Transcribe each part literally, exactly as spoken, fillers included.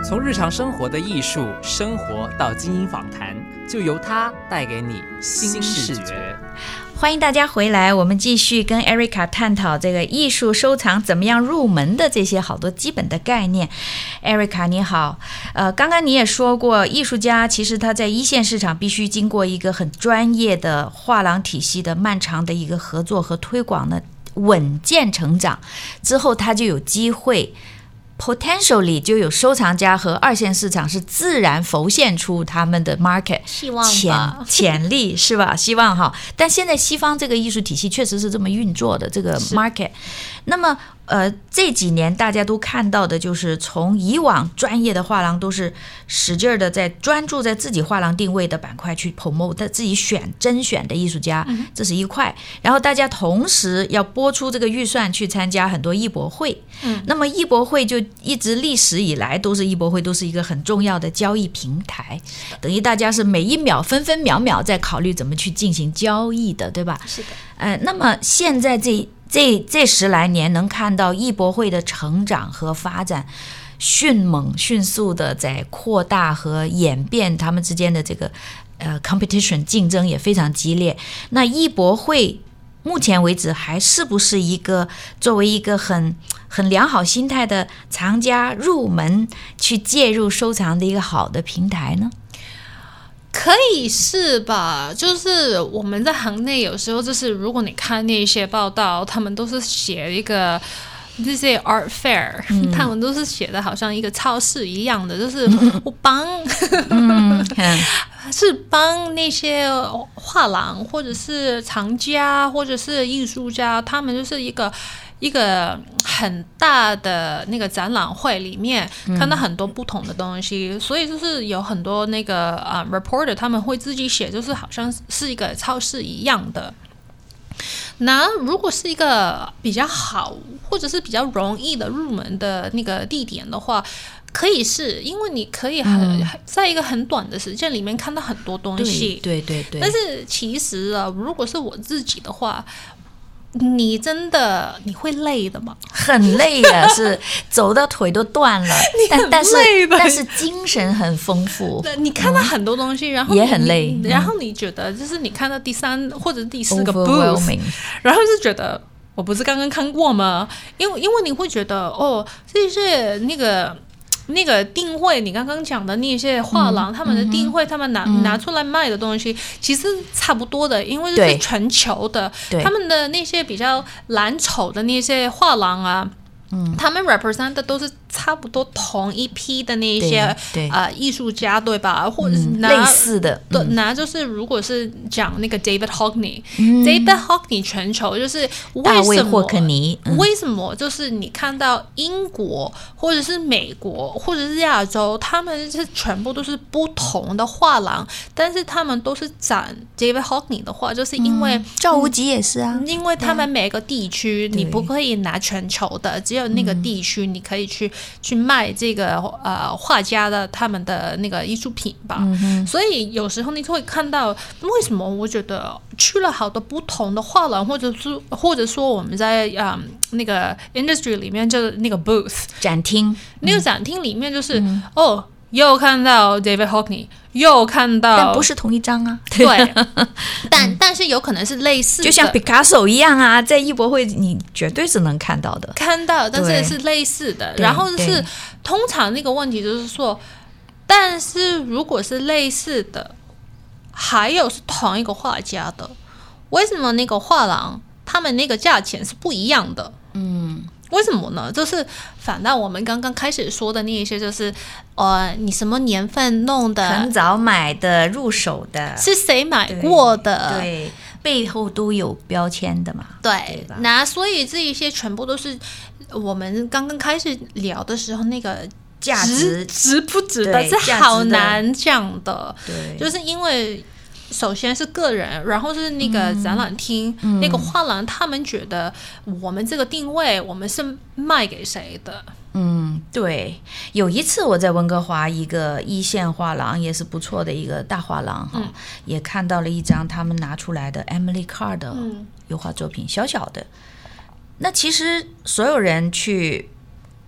从日常生活的艺术生活到精英访谈，就由它带给你新视觉。 欢迎大家回来，我们继续跟 Erica 探讨这个艺术收藏怎么样入门的这些好多基本的概念。Erica 你好，呃，刚刚你也说过，艺术家其实他在一线市场必须经过一个很专业的画廊体系的漫长的一个合作和推广的稳健成长之后，他就有机会potentially 就有收藏家和二线市场是自然浮现出他们的 market 希望潜潜力是吧？希望哈。但现在西方这个艺术体系确实是这么运作的，这个 market。那么呃，这几年大家都看到的就是从以往专业的画廊都是使劲的在专注在自己画廊定位的板块去 promote 自己选甄选的艺术家，嗯、这是一块。然后大家同时要拨出这个预算去参加很多艺博会，嗯，那么艺博会就一直历史以来都是艺博会都是一个很重要的交易平台，等于大家是每一秒分分秒秒在考虑怎么去进行交易的，对吧？ 是的。 呃，那么现在这这这十来年能看到艺博会的成长和发展迅猛迅速的在扩大和演变，他们之间的这个呃 competition 竞争也非常激烈。那艺博会目前为止还是不是一个作为一个很很良好心态的藏家入门去介入收藏的一个好的平台呢？ 可以是吧，就是我们在行内有时候就是如果你看那些报道，他们都是写一个这些 art fair、嗯、他们都是写的好像一个超市一样的，就是我帮、嗯、是帮那些画廊或者是藏家或者是艺术家，他们就是一个一个很大的那个展览会里面看到很多不同的东西、嗯、所以就是有很多那个、uh, reporter 他们会自己写，就是好像是一个超市一样的。那如果是一个比较好或者是比较容易的入门的那个地点的话，可以是因为你可以很、嗯、在一个很短的时间里面看到很多东西， 对对 对, 对。 但是其实啊，如果是我自己的话，你真的你会累的吗？ 很累啊，是走到腿都断了。但但是但是精神很丰富。 你看到很多东西，嗯、然后也很累。 然后你觉得就是你看到第三或者第四个 booth， 然后就觉得我不是刚刚看过吗？因为因为你会觉得哦，这些那个。那个定位，你刚刚讲的那些画廊、嗯、他们的定位、嗯、他们 拿,、嗯、拿出来卖的东西其实差不多的，因为是全球的，他们的那些比较蓝筹的那些画廊啊、嗯、他们 represent 的都是差不多同一批的那些呃艺术家，对吧？或者是拿、 嗯、类似的， 对，拿就是如果是讲那个 David Hockney，、嗯、David Hockney 全球就是为什么？霍克尼、嗯、为什么就是你看到英国或者是美国或者是亚洲，他们是全部都是不同的画廊，但是他们都是展 David Hockney 的画，就是因为、嗯、 赵无极也是啊， 因为他们每个地区你不可以拿全球的，只有那个地区你可以去。去卖这个呃画家的他们的那个艺术品吧、嗯、所以有时候你会看到为什么我觉得去了好多不同的画廊，或者是或者说我们在、嗯、那个 industry 里面就是那个 booth 展厅， 那个展厅里面就是、嗯、哦又看到 David Hockney， 又看到， 但不是同一张啊。 对，但但是有可能是类似的， 就像 Picasso 一样啊，在艺博会你绝对是能看到的， 看到，但是是类似的。然后是通常那个问题就是说，但是如果是类似的，还有是同一个画家的，为什么那个画廊他们那个价钱是不一样的？嗯。为什么呢？就是反倒我们刚刚开始说的那一些，就是呃，你什么年份弄的， 很早买的，入手的， 是谁买过的？ 对，对，背后都有标签的嘛。 对，对，那所以这一些全部都是我们刚刚开始聊的时候那个价值值不值得是好难讲的。对，就是因为。首先是个人，然后是那个展览厅、嗯、那个画廊，他们觉得我们这个定位我们是卖给谁的。 嗯，对。有一次我在温哥华一个一线画廊，也是不错的一个大画廊、嗯、也看到了一张他们拿出来的 Emily Carr 的油画作品、嗯、小小的。那其实所有人去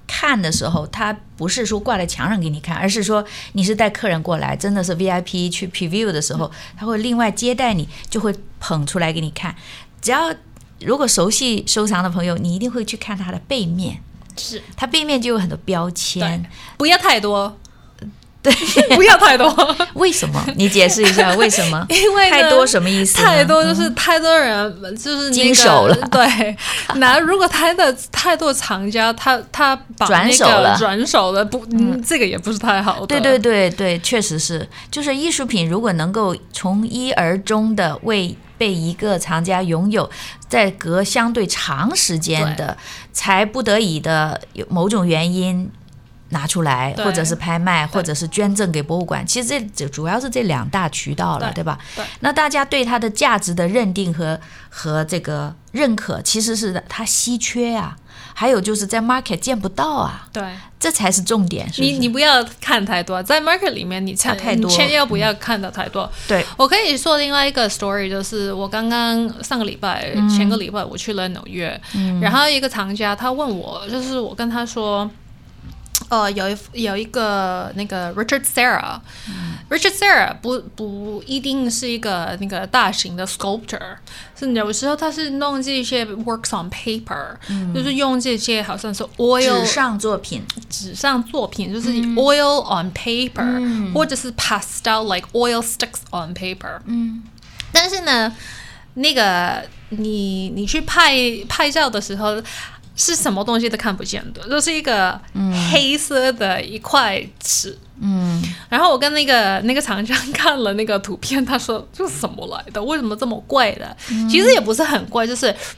看的时候，他不是说挂在墙上给你看，而是说你是带客人过来，真的是 V I P 去 preview 的时候，他会另外接待你，就会捧出来给你看。只要如果熟悉收藏的朋友，你一定会去看它的背面， 是它背面就有很多标签， 不要太多。 对， 不要太多。 为什么？你解释一下为什么？ 因为太多什么意思呢？ 太多就是太多人、嗯、就是、那个、 经手了。 对，那如果太的太多厂家，他他把那个转手了， 转手了，不、嗯，这个也不是太好的。 对对对对，确实是，就是艺术品如果能够从一而终的为被一个藏家拥有，在隔相对长时间的，才不得已的有某种原因拿出来，或者是拍卖，或者是捐赠给博物馆，其实这主要是这两大渠道了， 对, 对吧？ 对。 那大家对它的价值的认定和和这个认可，其实是它稀缺啊，还有就是在 market 见不到啊，对，这才是重点。是不是？ 你你不要看太多，在 market 里面你看太多，你千万不要看到太多。嗯、 对， 我可以说另外一个 story， 就是我刚刚上个礼拜、嗯、前个礼拜我去了纽约、嗯，然后一个藏家他问我，就是我跟他说。呃，有一有一个那个 Richard Serra，、嗯、Richard Serra 不不一定是一个那个大型的 sculptor， 是有时候他是弄这些 works on paper，、嗯、就是用这些好像是 oil 纸上作品， 纸上作品就是 oil on paper，、嗯、或者是 pastel like oil sticks on paper，、嗯、但是呢，那个你你去拍拍照的时候。是什么东西都看不见的，就是一个黑色的一块纸。嗯，然后我跟那个那个厂家看了那个图片，他说这是什么来的？为什么这么贵的？嗯、其实也不是很贵，就是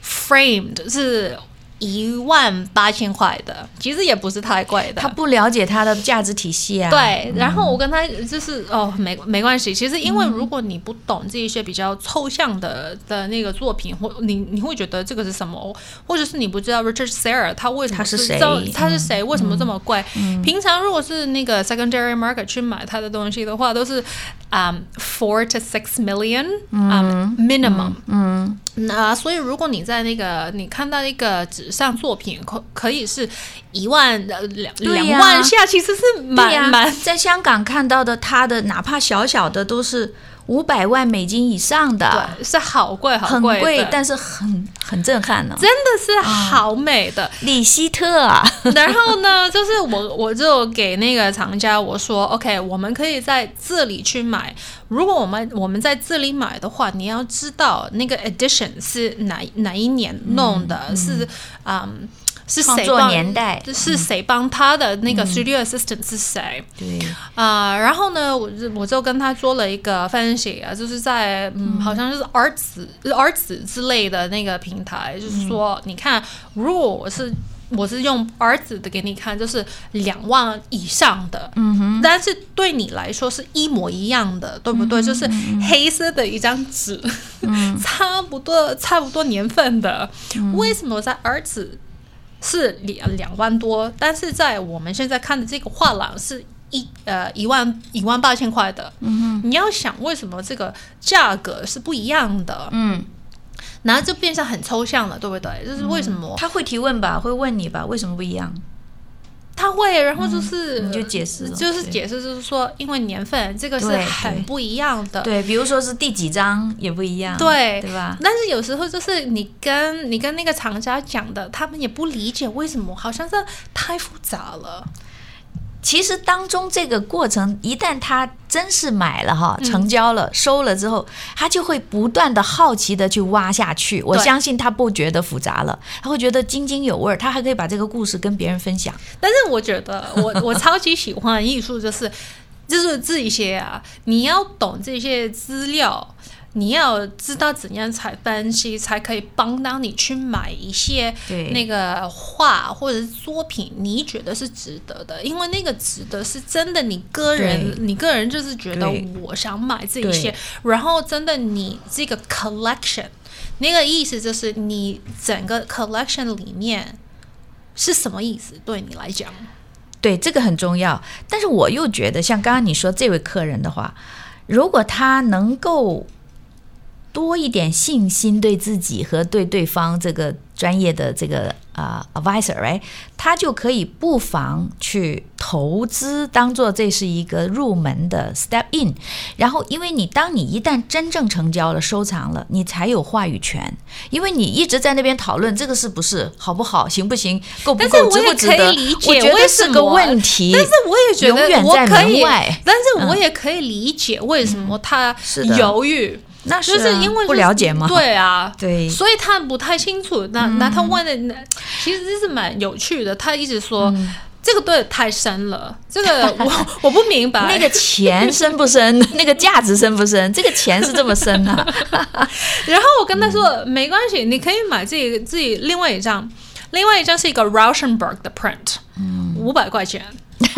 framed 是一万八千块的，其实也不是太贵的。 他不了解它的价值体系啊。 对，然后我跟他就是哦，没没关系。其实因为如果你不懂这一些比较抽象的的那个作品，或你你会觉得这个是什么，或者是你不知道 Richard Serra 他为什么是谁， 他是谁，为什么这么贵？ 嗯、 平常如果是那个 secondary market 去买他的东西的话，都是um four to six million um minimum。嗯。那、呃、所以如果你在那个你看到一个纸上作品可可以是一万呃两两万下，其实是蛮蛮、啊、 在香港看到的，它的哪怕小小的都是五百万美金以上的， 对，是好贵好贵的， 很贵，但是很很震撼呢、啊， 真的是好美的、 嗯、李希特啊。 然后呢，就是我我就给那个藏家我说 ，OK， 我们可以在这里去买。如果我们我们在这里买的话，你要知道那个 edition 是哪哪一年弄的，嗯、是嗯。是谁帮年代？ 是谁帮他的那个 studio assistant 是谁？ 对啊、呃，然后呢，我就我就跟他做了一个分析啊，就是在嗯，好像就是 arts arts 之类的那个平台，就是说，嗯、你看，如果我是我是用 arts 的给你看，就是两万以上的，嗯哼，但是对你来说是一模一样的，对不对？嗯、就是黑色的一张纸，嗯、差不多差不多年份的，嗯、为什么在 arts是两两万多，但是在我们现在看的这个画廊是一呃一万一万八千块的。嗯，你要想为什么这个价格是不一样的？嗯，然后就变成很抽象了，对不对？就是为什么、嗯、 他会提问吧，会问你吧，为什么不一样？ 他会，然后就是、 嗯、你就解释， 就是解释，就是说，因为年份这个是很不一样的， 对，对，比如说是第几张也不一样， 对， 对吧？ 但是有时候就是你跟你跟那个厂家讲的，他们也不理解为什么，好像是太复杂了。 其实当中这个过程，一旦他真是买了哈，成交了、嗯、收了之后，他就会不断的好奇的去挖下去。我相信他不觉得复杂了，他会觉得津津有味，他还可以把这个故事跟别人分享。 但是我觉得我我超级喜欢艺术，就是就是这些啊，你要懂这些资料。你要知道怎样才分析，才可以帮到你去买一些那个画或者是作品，你觉得是值得的，因为那个值得是真的，你个人，你个人就是觉得我想买这一些，然后真的你这个 collection， 那个意思就是你整个 collection 里面是什么意思，对你来讲， 对，这个很重要。但是我又觉得，像刚刚你说这位客人的话，如果他能够多一点信心，对自己和对对方这个专业的这个呃 advisor，right？ 他就可以不妨去投资，当做这是一个入门的 step in。然后，因为你当你一旦真正成交了、收藏了，你才有话语权。因为你一直在那边讨论这个是不是好不好、行不行、够不够、值不值得，我觉得是个问题。 但是我也觉得永远在门外。 但是我也可以理解为什么他犹豫。嗯那是、啊、 就是因为、就是、 不了解吗？ 对啊， 对， 所以他不太清楚。那、嗯、那他问的，其实这是蛮有趣的。他一直说、嗯、这个对太深了，这个我我不明白。 那个钱深不深？那个价值深不深？这个钱是这么深啊。 然后我跟他说、嗯、没关系，你可以买自己自己另外一张，另外一张是一个 Rauschenberg 的 print， 五百块钱。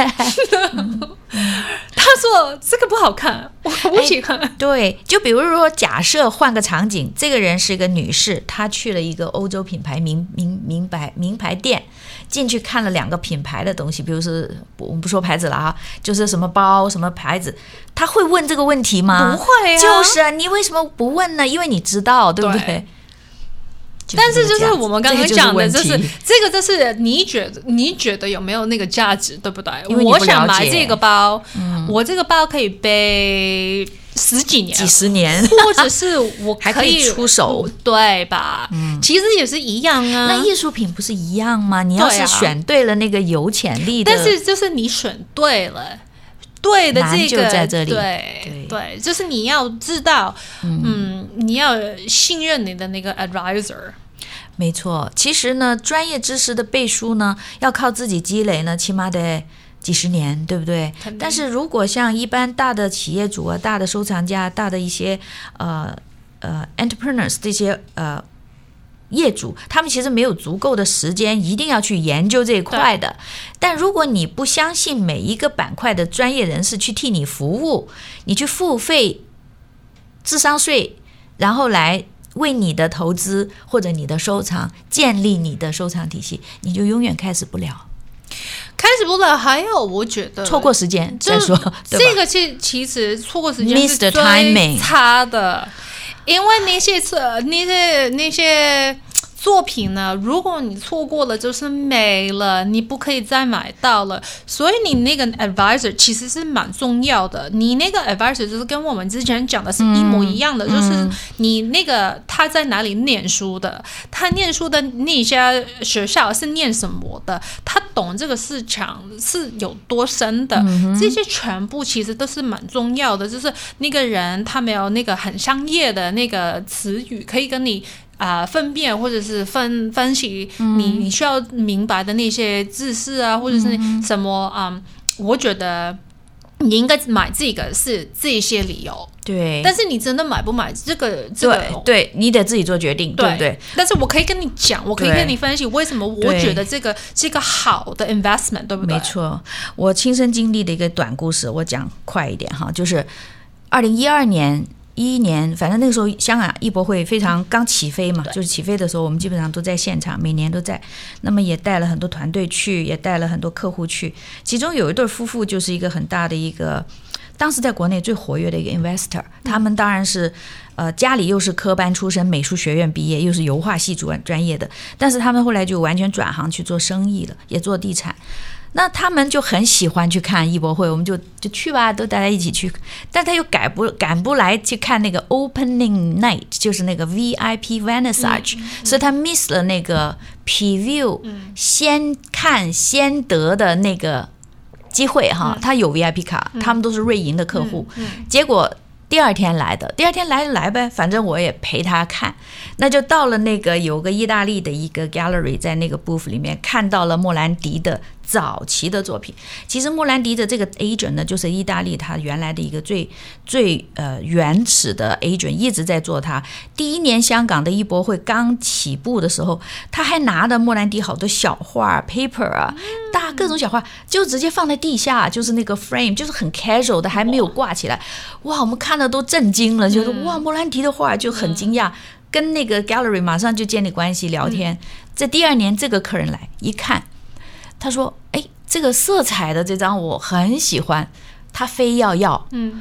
他说这个不好看，我不喜欢、哎、 对，就比如说假设换个场景，这个人是一个女士，她去了一个欧洲品牌名名名牌名牌店，进去看了两个品牌的东西，比如说我们不说牌子了啊，就是什么包什么牌子，她会问这个问题吗？ 不会啊。 就是啊，你为什么不问呢？因为你知道，对不对？ 对，但是就是我们刚刚讲的，就是这个，就是你觉得你觉得有没有那个价值，对不对？ 因为我想买这个包、 嗯， 我这个包可以背十几年、 几十年， 或者是我还可以出手， 对吧？嗯，其实也是一样啊。 那艺术品不是一样吗？你要是选对了那个有潜力的， 但是就是你选对了。对的，这个难就在这里。 对 对, 对，就是你要知道，嗯，嗯你要信任你的那个 advisor。 没错，其实呢，专业知识的背书呢，要靠自己积累呢，起码得几十年，对不对？但是如果像一般大的企业主啊、大的收藏家、大的一些呃呃 entrepreneurs 这些呃。业主他们其实没有足够的时间一定要去研究这一块的，但如果你不相信每一个板块的专业人士去替你服务，你去付费智商税，然后来为你的投资或者你的收藏建立你的收藏体系，你就永远开始不了开始不了。还有我觉得错过时间再说， 这个其其实错过时间是最差的，因为那些那些那些作品呢，如果你错过了就是没了，你不可以再买到了。所以你那个 advisor 其实是蛮重要的。你那个 advisor 就是跟我们之前讲的是一模一样的，嗯、就是你那个他在哪里念书的，他念书的那些学校是念什么的，他懂这个市场是有多深的，嗯、这些全部其实都是蛮重要的。就是那个人他没有那个很商业的那个词语可以跟你。啊、呃，分辨或者是分分析你你需要明白的那些知识啊，或者是什么啊、嗯？我觉得你应该买这个是这些理由。 对， 但是你真的买不买这个？这个对，对你得自己做决定， 对, 对不对？ 但是我可以跟你讲，我可以跟你分析为什么我觉得这个是一个好的 investment， 对不对？ 没错，我亲身经历的一个短故事，我讲快一点哈，就是二零一二年。一一年，反正那个时候香港艺博会非常刚起飞嘛，就是起飞的时候，我们基本上都在现场，每年都在。那么也带了很多团队去，也带了很多客户去。其中有一对夫妇，就是一个很大的一个，当时在国内最活跃的一个 investor。他们当然是，呃，家里又是科班出身，美术学院毕业，又是油画系专专业的，但是他们后来就完全转行去做生意了，也做地产。那他们就很喜欢去看艺博会，我们就就去吧，都大家一起去。但他又赶不赶不来去看那个 opening night， 就是那个 V I P vernissage，、嗯嗯、所以他 miss 了那个 preview、嗯、先看先得的那个机会哈。嗯、他有 V I P 卡、嗯，他们都是瑞银的客户，嗯嗯、结果。第二天来的，第二天来就来呗，反正我也陪他看。那就到了那个有个意大利的一个 gallery， 在那个 booth 里面看到了莫兰迪的早期的作品。其实莫兰迪的这个 agent 呢，就是意大利他原来的一个最最呃原始的 agent， 一直在做他。第一年香港的艺博会刚起步的时候，他还拿的莫兰迪好多小画 paper 啊，大各种小画就直接放在地下，就是那个 frame， 就是很 casual 的，还没有挂起来。哇，我们看了都震惊了，就是哇，莫兰迪的画就很惊讶，跟那个 gallery 马上就建立关系聊天。在第二年这个客人来一看，他说哎，这个色彩的这张我很喜欢，他非要要。嗯，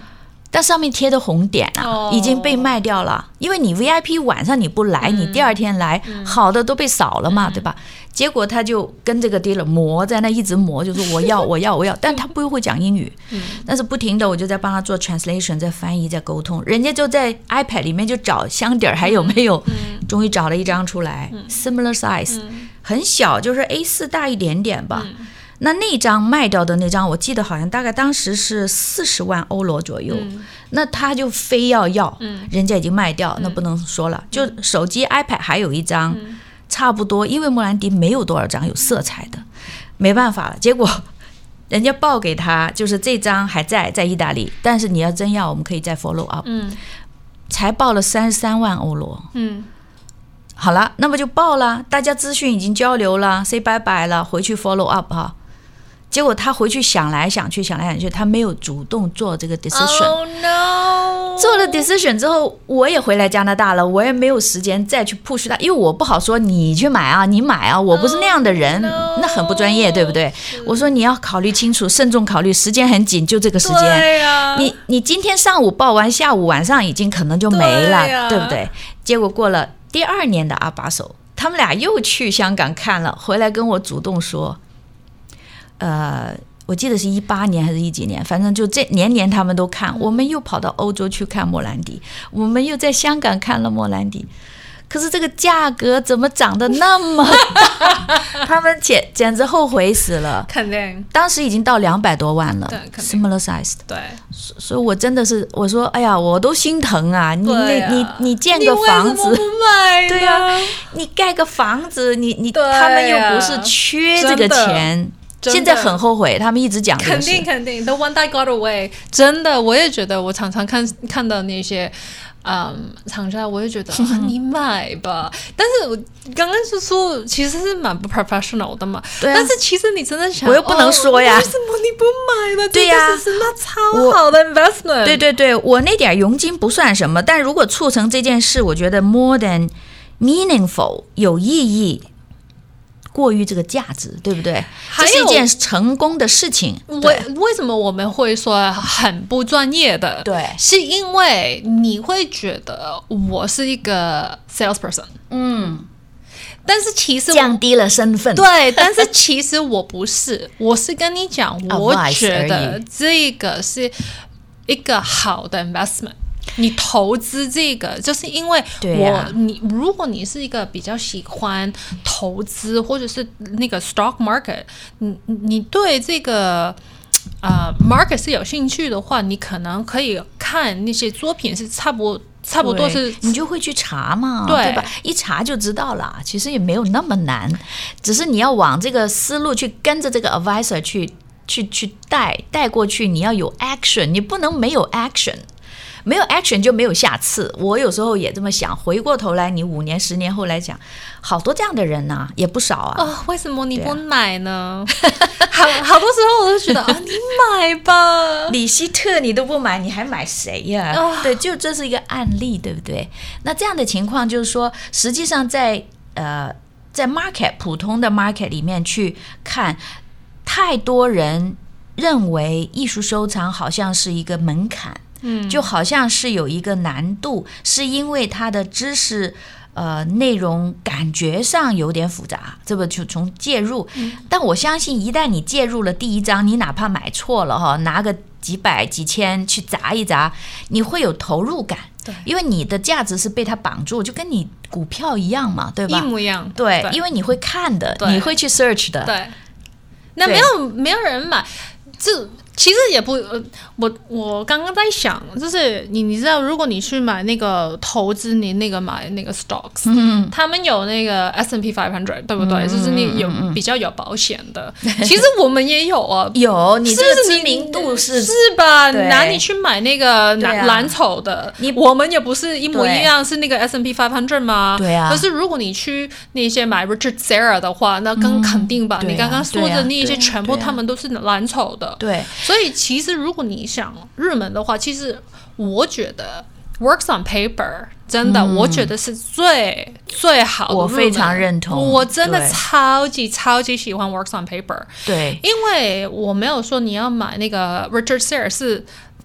但上面贴的红点啊、哦、已经被卖掉了，因为你 V I P 晚上你不来、嗯、你第二天来、嗯、好的都被扫了嘛、嗯、对吧？结果他就跟这个 dealer 磨，在那一直磨，就说我要我要我要，但他不会讲英语、嗯、但是不停的我就在帮他做 translation， 在翻译，在沟通，人家就在 iPad 里面就找箱底儿还有没有、嗯、终于找了一张出来、嗯、similar size、嗯、很小，就是 A 四 大一点点吧、嗯，那那张卖掉的那张我记得好像大概当时是四十万欧罗左右、嗯、那他就非要要、嗯、人家已经卖掉、嗯、那不能说了、嗯、就手机 iPad 还有一张、嗯、差不多，因为莫兰迪没有多少张有色彩的，没办法了，结果人家报给他就是这张还在在意大利，但是你要真要我们可以再 follow up、嗯、才报了三十三万欧罗。嗯，好了，那么就报了，大家资讯已经交流了 say bye bye 了，回去 follow up 哈。结果他回去想来想去想来想去，他没有主动做这个 decision。 Oh no！ 做了 decision 之后，我也回来加拿大了，我也没有时间再去 push 他，因为我不好说你去买啊，你買啊，我不是那样的人， oh, no. 那很不专业，对不对？我说你要考虑清楚，慎重考虑，时间很紧，就这个时间。 对啊， 你你今天上午报完，下午晚上已经可能就没了， 对,、啊、对不对？结果过了第二年的阿巴手，他们俩又去香港看了，回来跟我主动说。呃，我记得是一八年还是一几年，反正就这年年他们都看，我们又跑到欧洲去看莫兰迪，我们又在香港看了莫兰迪，可是这个价格怎么涨得那么大？他们简简直后悔死了， 肯定， 当时已经到两百多万了，对 ，similar size， 对， 所以我真的是我说，哎呀，我都心疼啊！你啊你你建个房子，对啊，你盖个房子，你你、啊、他们又不是缺这个钱。现在很后悔，他们一直讲这个事。 肯定肯定 ，The one that got away， 真的，我也觉得，我常常看看到那些，嗯，厂家，我也觉得、啊、你买吧。但是我刚刚是说，其实是蛮不 professional 的嘛。对、啊。但是其实你真的想， 我又不能说呀， 哦、为什么你不买呢？ 对呀、 啊，这是那超好的 investment。 对对对，我那点佣金不算什么，但如果促成这件事，我觉得 more than meaningful 有意义。过于这个价值，对不对？这是一件成功的事情。 为为什么我们会说很不专业的？ 对， 是因为你会觉得我是一个 salesperson， 嗯，但是其实降低了身份。 对，但是其实我不是，我是跟你讲，我觉得这个是一个好的 investment。你投资这个就是因为我、啊、你如果你是一个比较喜欢投资或者是那个 stock market， 你你对这个呃 market 是有兴趣的话，你可能可以看那些作品是差不多差不多是， 你就会去查嘛， 对, 对吧？一查就知道了，其实也没有那么难，只是你要往这个思路去跟着这个 advisor 去去去带带过去，你要有 action， 你不能没有 action。没有 action 就没有下次，我有时候也这么想，回过头来你五年十年后来讲，好多这样的人啊，也不少啊、 哦、为什么你不买呢、啊、好, 好多时候我都觉得啊，你买吧， 李希特你都不买，你还买谁呀、啊哦、对，就这是一个案例，对不对？那这样的情况就是说，实际上在呃在 market 普通的 market 里面去看，太多人认为艺术收藏好像是一个门槛，嗯，就好像是有一个难度，是因为它的知识呃内容感觉上有点复杂，这个就从介入、嗯、但我相信一旦你介入了第一章，你哪怕买错了哈，拿个几百几千去砸一砸，你会有投入感，对，因为你的价值是被它绑住，就跟你股票一样嘛，对吧？ 一模一样， 对, 对， 因为你会看的，你会去 search 的， 对，那没有没有人买，这其实也不，呃，我我刚刚在想，就是你你知道，如果你去买那个投资，你那个买那个 stocks，嗯，他们有那个 S and P 五百，对不对？嗯、就是你有、嗯、比较有保险的。其实我们也有啊， 有，你这个知名度是是吧？拿你去买那个蓝、啊、蓝筹的，你我们也不是一模一样，是那个 S and P 五百吗？ 对啊。 可是如果你去那些买 Richard Serra 的话，那更肯定吧？嗯啊、你刚刚说的那些全部他们都是蓝筹的， 对。 所以其实如果你想入门的话，其实我觉得 works on paper 真的、嗯、我觉得是最最好的入门。 我非常认同， 我真的超级超级喜欢 works on paper。 对， 因为我没有说你要买那个 Richard Serra 是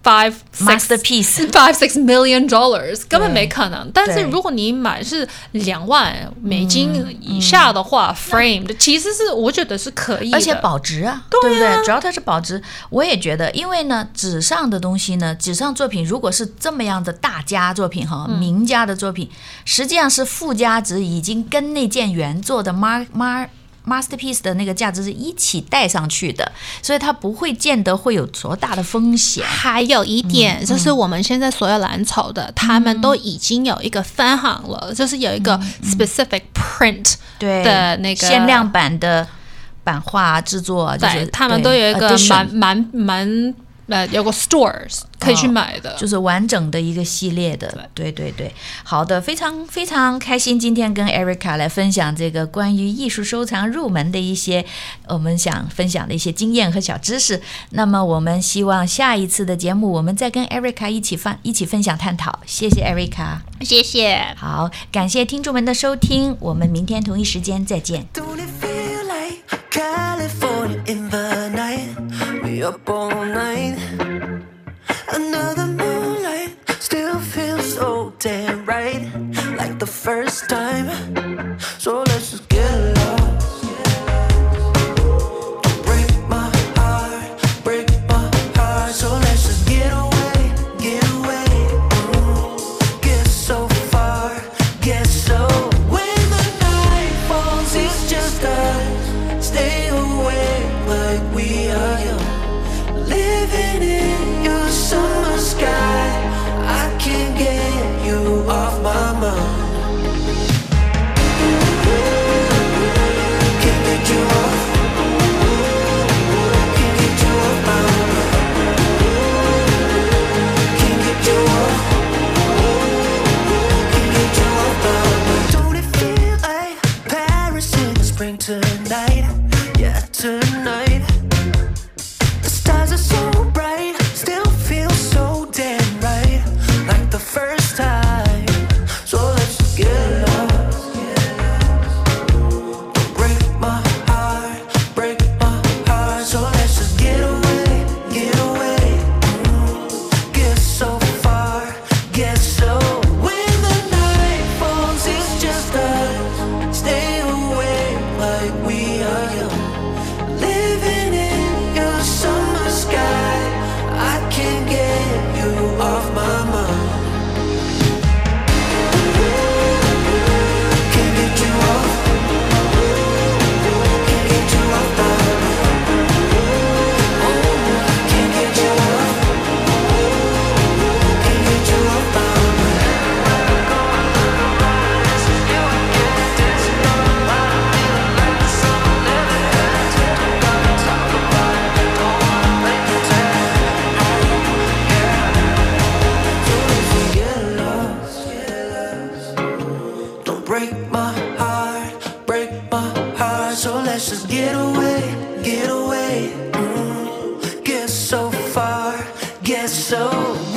five masterpiece five six million dollars 根本没可能。 对但是如果你买是两万美金以下的话、嗯、，framed 其实是我觉得是可以的， 而且保值啊， 对啊， 对不对？主要它是保值，我也觉得，因为呢，纸上的东西呢，纸上作品如果是这么样的大家作品哈， 嗯、 名家的作品，实际上是附加值已经跟那件原作的 mar mar masterpiece 的那个价值是一起带上去的，所以它不会见得会有多大的风险。 还有一点、嗯、就是我们现在所有蓝筹的、嗯、他们都已经有一个分行了、嗯、就是有一个 specific print 的那个、 嗯、限量版的版画制作，就是对他们都有一个蛮蛮蛮呃，有个 stores 可以去买的、 哦，就是完整的一个系列的，对对对。好的，非常非常开心，今天跟 Erica 来分享这个关于艺术收藏入门的一些我们想分享的一些经验和小知识。那么我们希望下一次的节目，我们再跟 Erica 一起分一起分享探讨。谢谢 Erica， 谢谢。 好，感谢听众们的收听，我们明天同一时间再见。 California in the night, we up all night. Another moonlight still feels so damn right, like the first time. So let's just get lost. Don't break my heart, break my heart. So let's just get away, get away. Mm, get so far, get so. When the night falls, it's just us.Stay away like we are young, living in your summer sky. I can't get you off my mind. Can't get you off. Can't get you off my mind. Can't get you off. Can't get you off my mind. Don't it feel like Paris in the spring tonight?Yeah, tonight the stars are so bright, still feel so damn right, like the first time. So let's just get lost. Don't break my heart, break my heart. So let's just get away, get away. Mm, get so far, get so. When the night falls, it's just us. Stay away like we are young.Living in your summer sky, I can't get you off my mind. Can't get you off. Can't get you off my mind. Oh, can't get you off. Can't get you off my mind.Break my heart, break my heart. So let's just get away, get away. Mm, get so far, get so